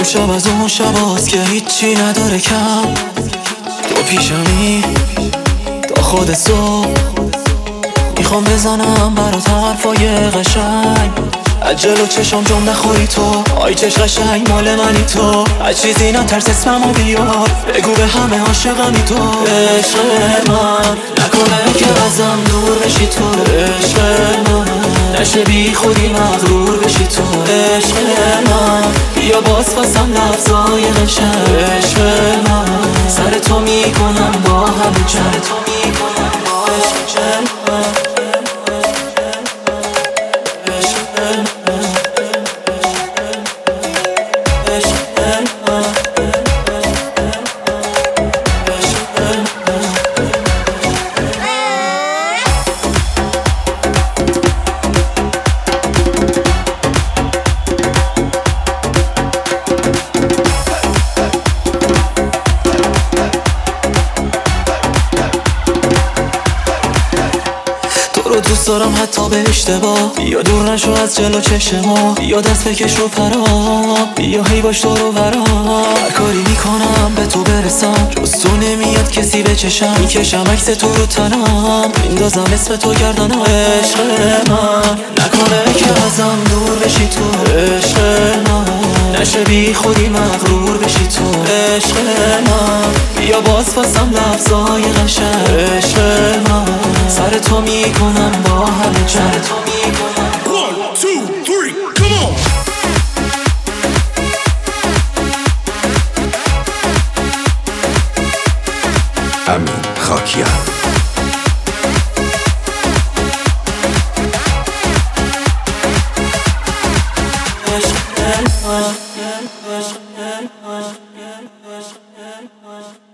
امشب از اون شباست که هیچی نداره کم. تو پیشمی تا خود صبح، میخوام بزنم برات حرفای قشنگ. از جلو چشم جمع نخوری تو، آی چش قشنگ مال منی تو. از چیزی نترس اسممو بیار، بگو به همه عاشقمی تو. عشق من نکنه که ازم دور بشی تو. عشق من نشه بی خودی مغرور بشی تو. عشق من بیا باز فاسم لفظای قشنگ. عشق من سر تو میکنم با همه چند. تو میکنم با عشق من. رو دوست دارم حتی به اشتباه، بیا دور نشو از جلو چشما، بیا دست بکش رو پرام، بیا هی باش تو رو برام. هر کاری میکنم به تو برسم، جز تو نمیاد کسی به چشم. میکشم عکس تو رو تنم، میندازم اسم تو گردنم. عشق من نکنه که ازم دور بشی تو. عشق من نشه بی خودی مغرور بشی تو. عشق من بیا باز فاسم لفظای قشنگ. عشق من سر تو میکنم با همه چند. One, two, three, come on! امین خاکیان. عشق من